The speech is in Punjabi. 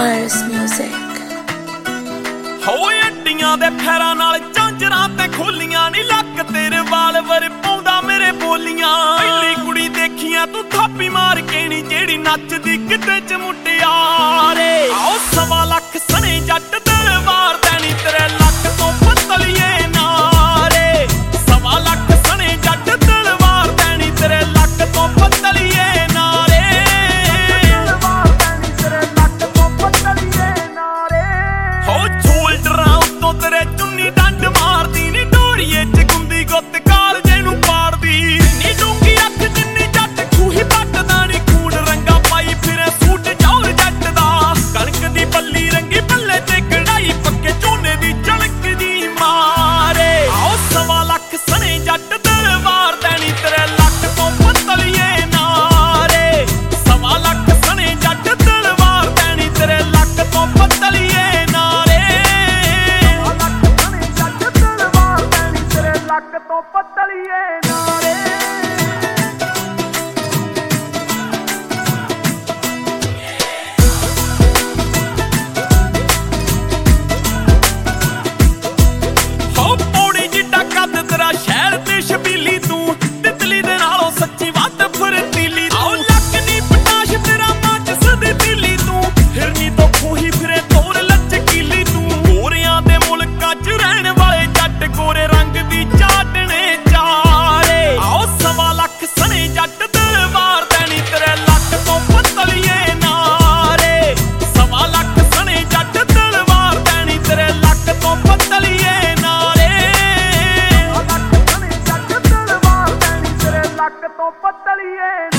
Paris Music। ਹੋਏ ਅੱਡੀਆਂ ਦੇ ਫੇਰਾਂ ਨਾਲ ਝਾਂਜਰਾਂ ਤੇ ਖੋਲੀਆਂ ਨੀ ਲੱਕ ਤੇਰੇ ਵਾਲ ਵਰ ਪਾਉਂਦਾ ਮੇਰੇ ਬੋਲੀਆਂ। ਪਹਿਲੀ ਕੁੜੀ ਦੇਖੀਆਂ ਤੂੰ ਥਾਪੀ ਮਾਰ ਕੇ ਨੀ ਜਿਹੜੀ ਨੱਚਦੀ ਕਿਤੇ ਚ ਮੁਟਿਆਰੇ। ਆਓ 1.25 ਲੱਖ ਸਣੇ ਜੱਟ ਦਰਬਾਰ ਦੇਣੀ ਤੇਰੇ ਲੱਕ ਤੋਂ ਪਤਲੀਏ ਨਾਰੇ। 1.25 ਲੱਖ ਸਣੇ ਜੱਟ ਦਰਬਾਰ ਦੇਣੀ ਤੇਰੇ ਲੱਕ ਤੋਂ ਪਤਲੀਏ ਨਾਰੇ। ਹੋ ਸ਼ੋਲਡਰਾਂ ਉੱਤੋਂ ਤੇਰੇ ਚੁੰਨੀ ਡੰਡ ਮਾਰਦੀ ਨੀ ਡੋਰੀਏ ਚ ਗੁੰਦੀ ਗੁੱਤ ਕਾਲਜੇ ਨੂੰ ਪਾੜਦੀ। ਨੀ ਡੂੰਗੀ ਅੱਖ ਜਿੰਨੀ ਜੱਟ ਖੂਹੀ ਪੱਟਦਾ ਨੀ ਖੂਨ ਰੰਗਾ ਪਾਈ ਫਿਰੇ ਸੂਟ ਜੌਰ ਜੱਟ ਦਾ। ਕਣਕ ਦੀ ਬੱਲੀ ਰੰਗੀ ਬੱਲੇ ਤੇ ਕਢਾਈ ਪੱਕੇ ਝੋਨੇ ਦੀ ਝਲਕਦੀ ਮਾਰੇ। ਆਓ 1.25 ਲੱਖ ਸਣੇ ਜੱਟ ਦਰਬਾਰ ਦੇਣੀ ਤੇਰੇ ਲੱਕ ਤੋਂ ਪਤਲੀਏ ਨਾਰੇ। 1.25 ਲੱਖ ਸਣੇ ਜੱਟ ਦਰਬਾਰ ਦੇਣੀ ਤੇਰੇ ਲੱਕ ਤੋਂ ਪਤਲੀਏ ਨਾਰੇ। ਲੱਕ ਤੋਂ ਪਤਲੀਏ ਨਾਰੇ। ਹੋ ਪੌੜੀ ਜਿੱਡਾ ਕੱਦ ਤੇਰਾ ਸ਼ਹਿਰ ਤੇ ਛਬੀਲੀ ਤੂੰ ਤਿਤਲੀ ਦੇ ਨਾਲੋਂ ਸੱਚੀ ਵੱਧ ਫੁਰਤੀਲੀ। ਆਓ ਲੱਕ ਦੀ ਪਟਾਸ਼ ਤੇਰਾ ਮਾਚਸ ਦੀ ਤੀਲੀ ਤੂੰ ਫਿਰਨੀ ਤੋਂ ਖੂਹੀ ਫਿਰੇ ਤੋਰ ਲਚਕੀਲੀ ਤੂੰ। ਗੋਰਿਆਂ ਦੇ ਮੁਲਕਾਂ ਚ ਰਹਿਣ ਵਾਲੇ ਜੱਟ ਗੋਰੇ ਰੰਗ ਦੀ ਚਾਟਣੇ ਚਾਰੇ। ਆਓ 1.25 ਲੱਖ ਸਣੇ ਜੱਟ ਦਰਬਾਰ ਦੇਣੀ ਤੇਰੇ ਲੱਕ ਤੋਂ ਪਤਲੀਏ ਨਾਰੇ। 1.25 ਲੱਖ ਸਣੇ ਜੱਟ ਦਰਬਾਰ ਦੇਣੀ ਤੇਰੇ ਲੱਕ ਤੋਂ ਪਤਲੀਏ ਨਾਰੇ। ਲੱਕ ਤੋਂ ਪਤਲੀਏ